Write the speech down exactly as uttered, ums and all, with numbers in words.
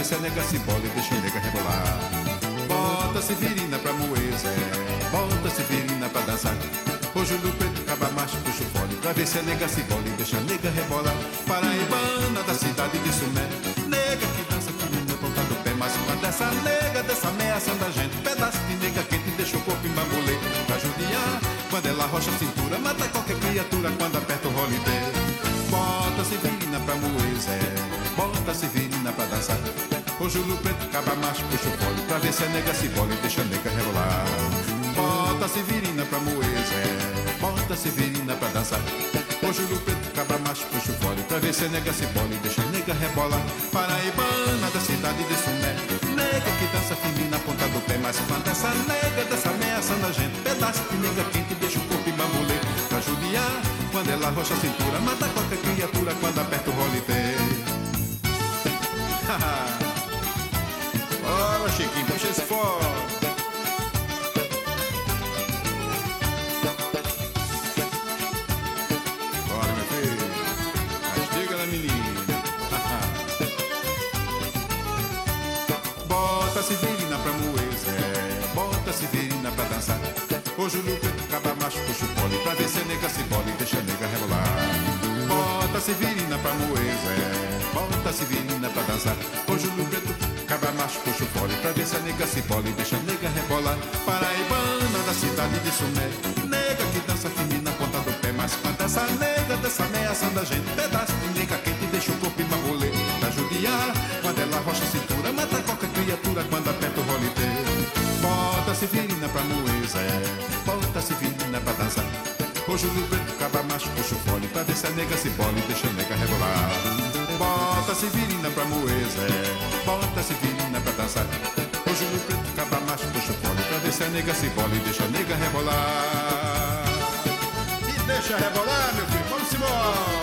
se a nega se bola e deixa a nega rebolar. Bota Severina pra moer, Zé, bota Severina pra dançar. Hoje o preto acaba macho, puxa o fole pra ver se a nega se bola e deixa a nega rebolar. Paraibana da cidade de Sumé, nega que dança aqui no meu ponta do pé. Mas uma dessa nega, dessa ameaçando a gente, pedaço de nega quente deixa o corpo em bambolê. Pra judiar, quando ela rocha a cintura, mata qualquer criatura quando aperta o rolidê. Bota Severina pra moer, Zé, bota Severina pra dançar. Hoje o preto acaba macho, puxa o fole pra ver se a nega se bola e deixa a nega rebolar. Bota Severina pra moer, Zé, bota Severina pra dançar. Hoje o preto acaba macho, puxa o fole pra ver se a nega se bola e deixa a nega rebolar. Paraibana da cidade de Sumé, nega que dança firme na ponta do pé. Mas quando essa nega dessa ameaçando a gente, pedaço de nega quente deixa o corpo em bambolê. Pra judiar, quando ela rocha a cintura, mata qualquer criatura quando aperta o rolidê. Bora, Chiquinho, puxa esse fogo. Bora, meu filho, castiga na menina. Bota Severina pra moer, Zé, bota Severina pra dançar. Hoje o preto acaba macho, puxa o pole pra ver se a nega se bola e deixa a nega rebolar. Bota Severina pra moer, Zé, bota Severina pra dançar. Hoje o preto acaba macho, puxa o pole pra ver se a nega se bola e deixa a nega rebolar. Paraibana da cidade de Sumé, nega que dança firme na ponta do pé. Mas quando essa nega dessa ameaçando a gente, pedaço de nega quente deixa o corpo em bambolê. Pra judiar, quando ela rocha a cintura, mata qualquer criatura quando aperta o rolidê. Bota Severina pra moer, Zé, bota Severina pra dançar. Hoje o preto acaba macho, puxa o fole pra ver se a nega se bola e deixa a nega rebolar. Bota Severina pra moer, Zé, bota Severina pra dançar. Hoje o preto acaba macho, puxa o fole pra ver se a nega se bola e deixa a nega rebolar. E deixa rebolar, meu filho, vamos embora.